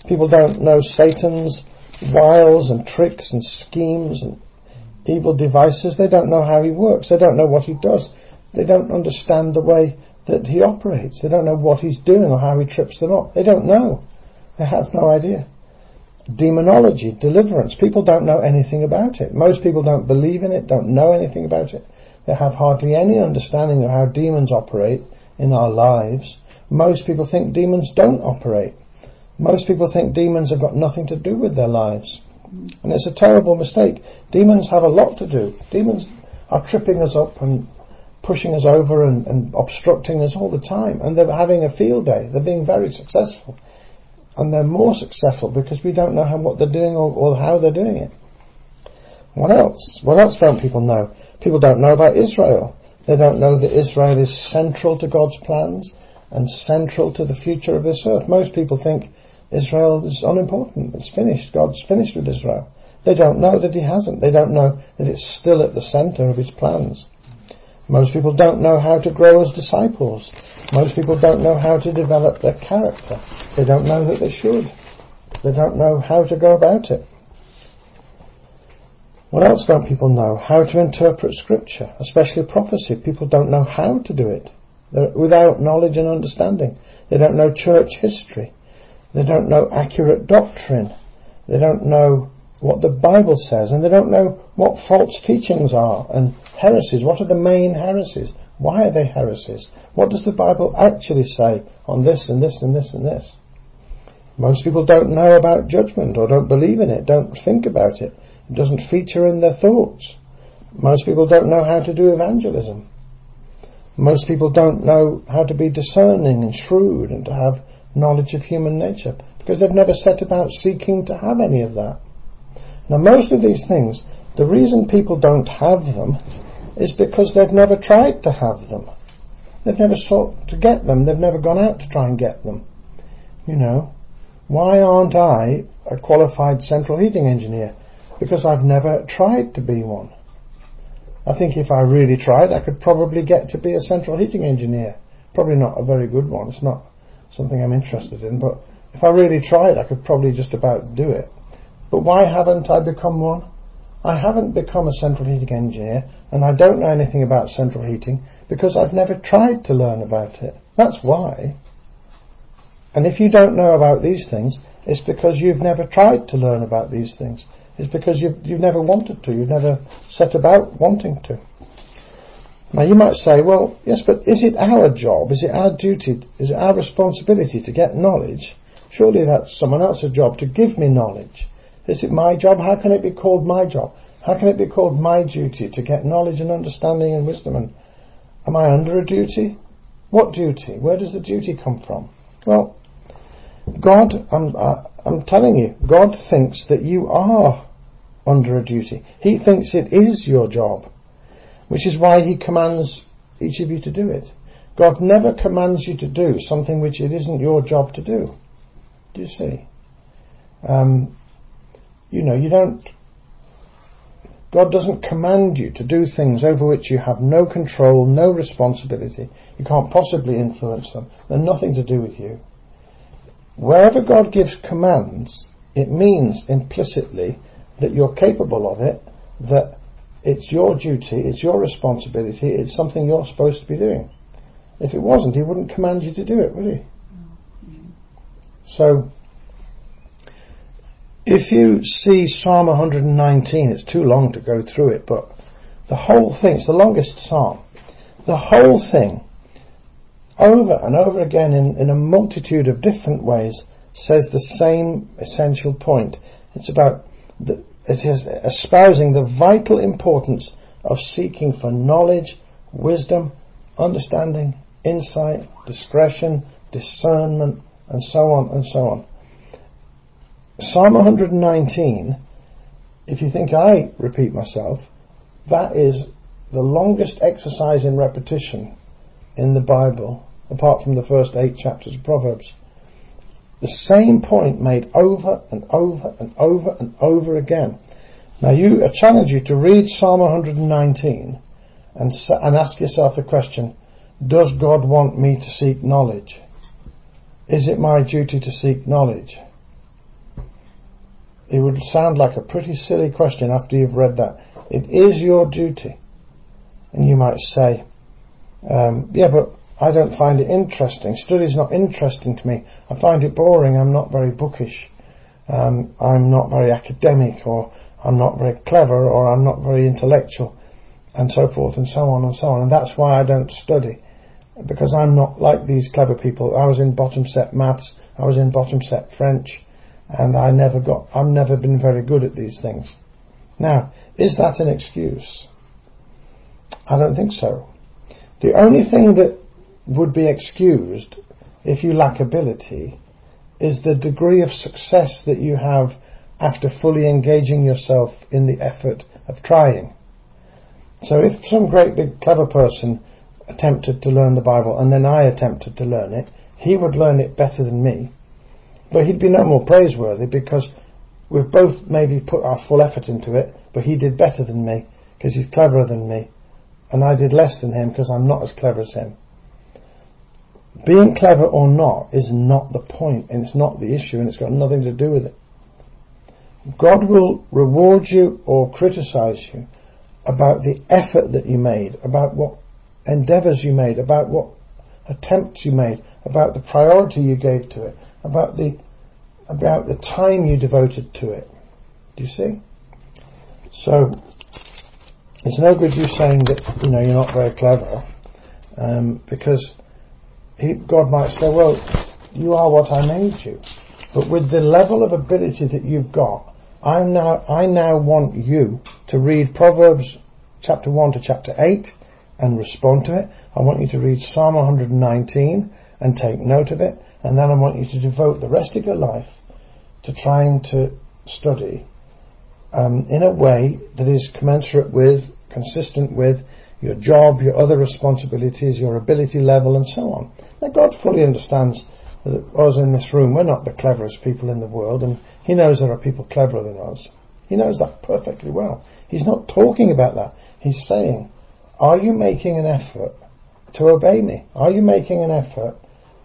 People don't know Satan's wiles and tricks and schemes and evil devices. They don't know how he works. They don't know what he does. They don't understand the way that he operates. They don't know what he's doing or how he trips them up. They don't know. They have no idea. Demonology, deliverance. People don't know anything about it. Most people don't believe in it, don't know anything about it. They have hardly any understanding of how demons operate in our lives. Most people think demons don't operate. Most people think demons have got nothing to do with their lives. And it's a terrible mistake. Demons have a lot to do. Demons are tripping us up and pushing us over and, and obstructing us all the time. And they're having a field day. They're being very successful. And they're more successful because we don't know how, what they're doing or, or how they're doing it. What else? What else don't people know? People don't know about Israel. They don't know that Israel is central to God's plans and central to the future of this earth. Most people think Israel is unimportant. It's finished. God's finished with Israel. They don't know that he hasn't. They don't know that it's still at the center of his plans. Most people don't know how to grow as disciples. Most people don't know how to develop their character. They don't know that they should. They don't know how to go about it. What else don't people know? How to interpret scripture, especially prophecy. People don't know how to do it. They're without knowledge and understanding. They don't know church history. They don't know accurate doctrine. They don't know what the Bible says, and they don't know what false teachings are and heresies. What are the main heresies? Why are they heresies? What does the Bible actually say on this and this and this and this? Most people don't know about judgment or don't believe in it, don't think about it. It doesn't feature in their thoughts. Most people don't know how to do evangelism. Most people don't know how to be discerning and shrewd and to have knowledge of human nature because they've never set about seeking to have any of that. Now, most of these things, the reason people don't have them is because they've never tried to have them. They've never sought to get them. They've never gone out to try and get them. You know, why aren't I a qualified central heating engineer? Because I've never tried to be one. I think if I really tried, I could probably get to be a central heating engineer. Probably not a very good one. It's not something I'm interested in, but if I really tried, I could probably just about do it. But why haven't I become one? I haven't become a central heating engineer, and I don't know anything about central heating because I've never tried to learn about it. That's why. And if you don't know about these things, it's because you've never tried to learn about these things. It's because you've, you've never wanted to. You've never set about wanting to. Now you might say, well, yes, but is it our job? Is it our duty? Is it our responsibility to get knowledge? Surely that's someone else's job to give me knowledge. Is it my job? How can it be called my job? How can it be called my duty to get knowledge and understanding and wisdom? And am I under a duty? What duty? Where does the duty come from? Well, God, I'm, I'm telling you, God thinks that you are under a duty. He thinks it is your job, which is why he commands each of you to do it. God never commands you to do something which it isn't your job to do. Do you see? Um, you know, you don't, God doesn't command you to do things over which you have no control, no responsibility. You can't possibly influence them. They're nothing to do with you. Wherever God gives commands, it means implicitly that you're capable of it, that it's your duty, it's your responsibility, it's something you're supposed to be doing. If it wasn't, he wouldn't command you to do it, would he? Mm-hmm. So, if you see Psalm one hundred nineteen, it's too long to go through it, but the whole thing, it's the longest psalm, the whole thing, over and over again in, in a multitude of different ways, says the same essential point. It's about, the, it is espousing the vital importance of seeking for knowledge, wisdom, understanding, insight, discretion, discernment, and so on and so on. Psalm one hundred nineteen, if you think I repeat myself, that is the longest exercise in repetition in the Bible, apart from the first eight chapters of Proverbs. The same point made over and over and over and over again. Now you, I challenge you to read Psalm one hundred nineteen and, and ask yourself the question, does God want me to seek knowledge? Is it my duty to seek knowledge? it would sound like a pretty silly question after you've read that. It is your duty. And you might say, um, yeah, but I don't find it interesting. Study's not interesting to me. I find it boring. I'm not very bookish. Um, I'm not very academic, or I'm not very clever, or I'm not very intellectual, and so forth and so on and so on. And that's why I don't study, because I'm not like these clever people. I was in bottom set maths. I was in bottom set French, and I never got, I've never been very good at these things. Now, is that an excuse? I don't think so. The only thing that would be excused if you lack ability is the degree of success that you have after fully engaging yourself in the effort of trying. So if some great big clever person attempted to learn the Bible and then I attempted to learn it, he would learn it better than me, but he'd be no more praiseworthy because we've both maybe put our full effort into it, but he did better than me because he's cleverer than me, and I did less than him because I'm not as clever as him. Being clever or not is not the point, and it's not the issue, and it's got nothing to do with it. God will reward you or criticize you about the effort that you made, about what endeavors you made, about what attempts you made, about the priority you gave to it, about the about the time you devoted to it. Do you see? So it's no good you saying that, you know, you're not very clever, um, because he, God might say, well, you are what I made you. But with the level of ability that you've got, I now I now want you to read Proverbs chapter one to chapter eight and respond to it. I want you to read Psalm one hundred nineteen and take note of it. And then I want you to devote the rest of your life to trying to study um, in a way that is commensurate with, consistent with your job, your other responsibilities, your ability level, and so on. Now, God fully understands that us in this room, we're not the cleverest people in the world, and He knows there are people cleverer than us. He knows that perfectly well. He's not talking about that. He's saying, are you making an effort to obey me? Are you making an effort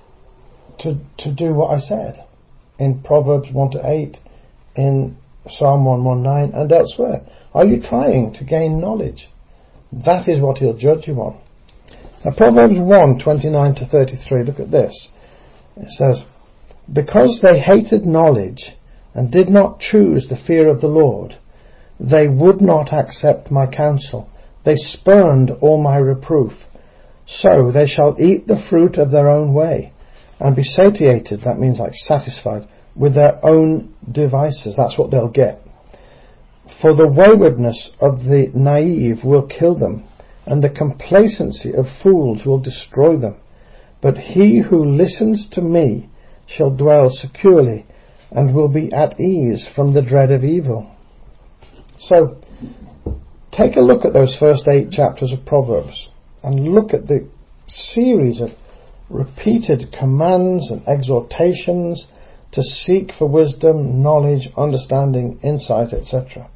to to do what I said in Proverbs one to eight, in Psalm one nineteen, and elsewhere? Are you trying to gain knowledge? That is what He'll judge you on. Now, Proverbs one twenty-nine to thirty-three, look at this. It says, because they hated knowledge and did not choose the fear of the Lord, they would not accept my counsel. They spurned all my reproof. So they shall eat the fruit of their own way and be satiated, that means like satisfied, with their own devices. That's what they'll get. For the waywardness of the naive will kill them, and the complacency of fools will destroy them. But he who listens to me shall dwell securely, and will be at ease from the dread of evil. So, take a look at those first eight chapters of Proverbs, and look at the series of repeated commands and exhortations to seek for wisdom, knowledge, understanding, insight, et cetera.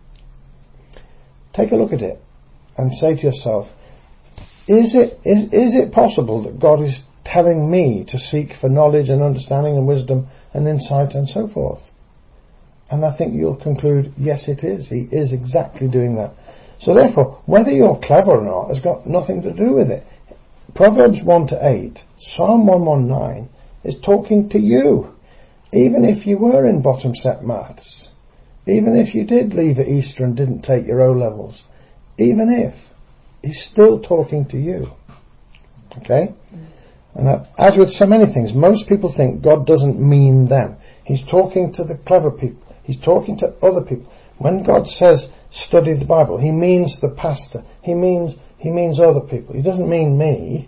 Take a look at it and say to yourself, is it is, is it possible that God is telling me to seek for knowledge and understanding and wisdom and insight and so forth? And I think you'll conclude, yes, it is. He is exactly doing that. So therefore, whether you're clever or not has got nothing to do with it. Proverbs one to eight, Psalm one nineteen is talking to you. Even if you were in bottom set maths, even if you did leave at Easter and didn't take your O-levels, even if, He's still talking to you. Okay? And uh, as with so many things, most people think God doesn't mean them. He's talking to the clever people. He's talking to other people. When God says study the Bible, He means the pastor. He means He means other people. He doesn't mean me.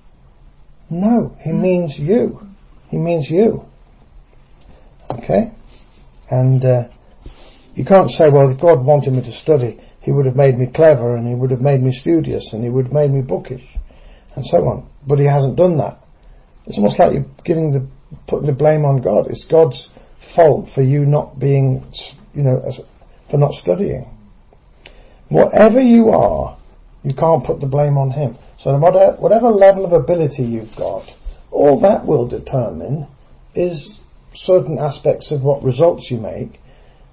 No, He means you. He means you. Okay? And uh, you can't say, well, if God wanted me to study, He would have made me clever, and He would have made me studious, and He would have made me bookish, and so on. But He hasn't done that. It's almost like you're giving the putting the blame on God. It's God's fault for you not being, you know, for not studying. Whatever you are, you can't put the blame on Him. So whatever, whatever level of ability you've got, all that will determine is certain aspects of what results you make,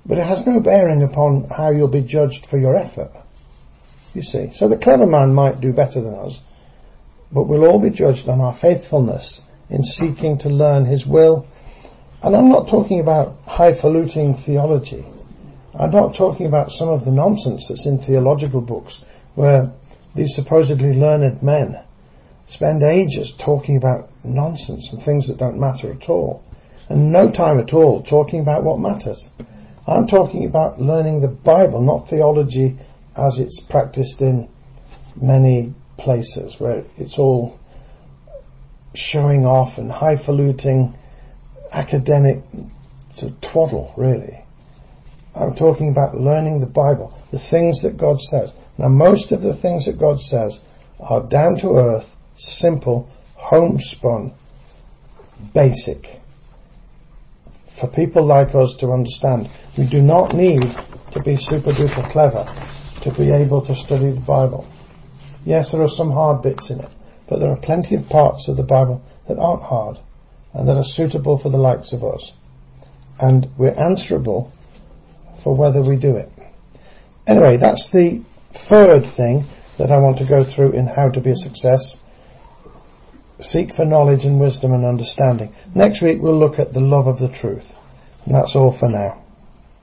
but it has no bearing upon how you'll be judged for your effort. You see, so the clever man might do better than us, but we'll all be judged on our faithfulness in seeking to learn his will. And I'm not talking about highfalutin theology. I'm not talking about some of the nonsense that's in theological books where these supposedly learned men spend ages talking about nonsense and things that don't matter at all, and no time at all talking about what matters. I'm talking about learning the Bible, not theology as it's practiced in many places where it's all showing off and highfalutin academic sort of twaddle, really. I'm talking about learning the Bible, the things that God says. Now, most of the things that God says are down to earth, simple, homespun, basic. For people like us to understand, we do not need to be super duper clever to be able to study the Bible. Yes, there are some hard bits in it, but there are plenty of parts of the Bible that aren't hard and that are suitable for the likes of us. And we're answerable for whether we do it. Anyway, that's the third thing that I want to go through in how to be a success. Seek for knowledge and wisdom and understanding. Next week we'll look at the love of the truth. And that's all for now.